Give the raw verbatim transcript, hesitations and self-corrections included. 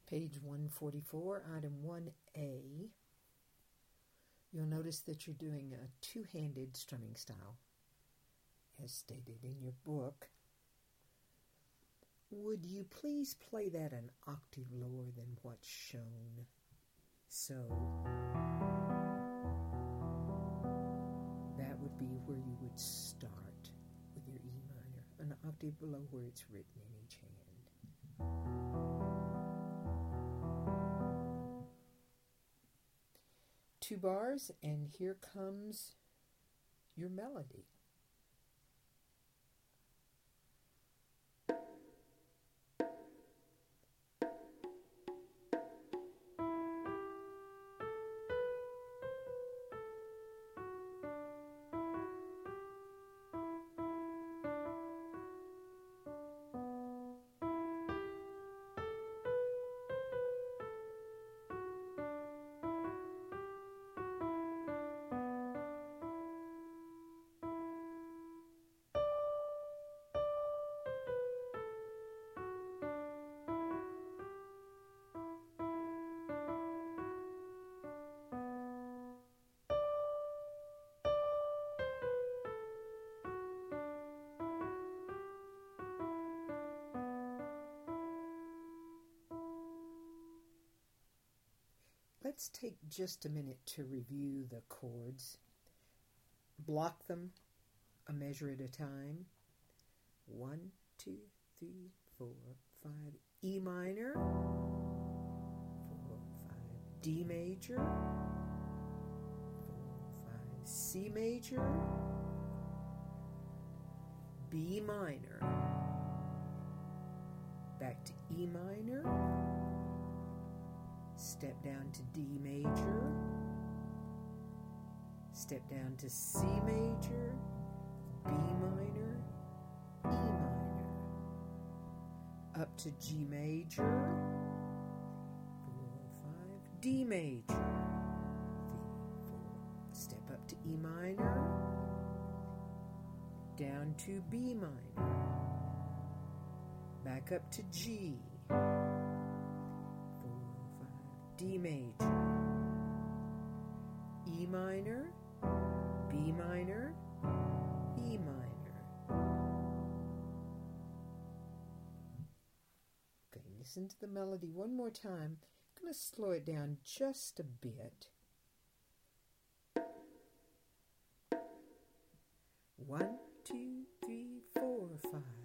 Page one forty-four, item one A. You'll notice that you're doing a two-handed strumming style, as stated in your book. Would you please play that an octave lower than what's shown? So that would be where you would start with your E minor, an octave below where it's written in each hand. Two bars, and here comes your melody. Let's take just a minute to review the chords. Block them a measure at a time. One, two, three, four, five. E minor. Four, five. D major. Four, five. C major. B minor. Back to E minor. Step down to D major, step down to C major, B minor, E minor, up to G major, four, five, D major, three, four, step up to E minor, down to B minor, back up to G, D major, E minor, B minor, E minor. Okay, listen to the melody one more time. I'm going to slow it down just a bit. One, two, three, four, five.